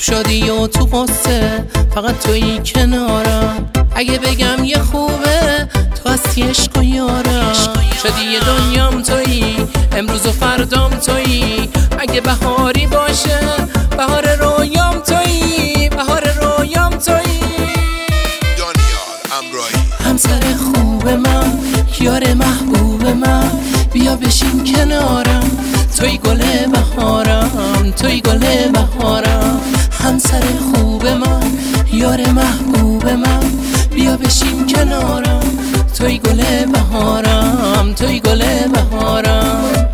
شادی و تو قصه فقط تویی کنارم. اگه بگم یه خوبه تو هستی عشق و یارم. شادی دنیام تویی، امروز و فردام تویی. اگه بهاری باشه بهار رویام تویی، بهار رویام تویی. همسر خوب من، یار محبوب من، بیا بشین کنارم. توی گل بهارم، توی گل بهارم. همسر خوب من، یار محبوب من، بیا بشین کنارم. توی گل بهارم، توی گل بهارم.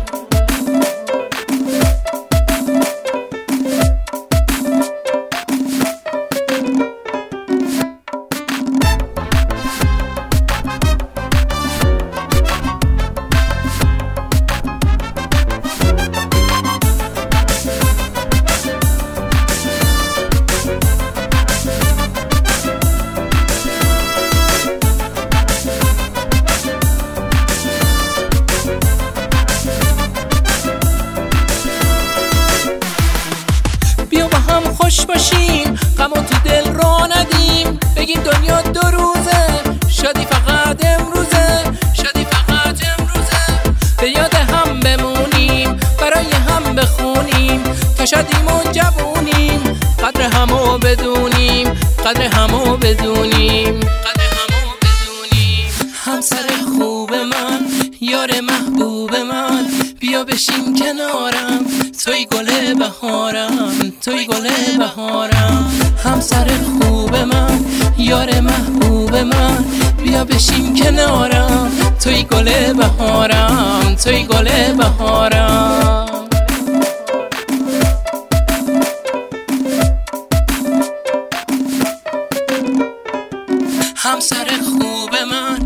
خوش باشیم، غمو تو دل را ندیم. بگیم دنیا دو روزه، شادی فقط امروزه، شادی فقط امروزه. به یاد هم بمونیم، برای هم بخونیم، تا شادیمون جوونیم. قدر همو بدونیم، قدر همو بدونیم، قدر همو بدونیم. همسر خوب من، یار محبوب من، بیا بشین کنارم. توی گل بهارم، توی گل بهارم. همسر خوب من، یار محبوب من، بیا بشین کنارم. توی گل بهارم، توی گل بهارم. همسر خوب من،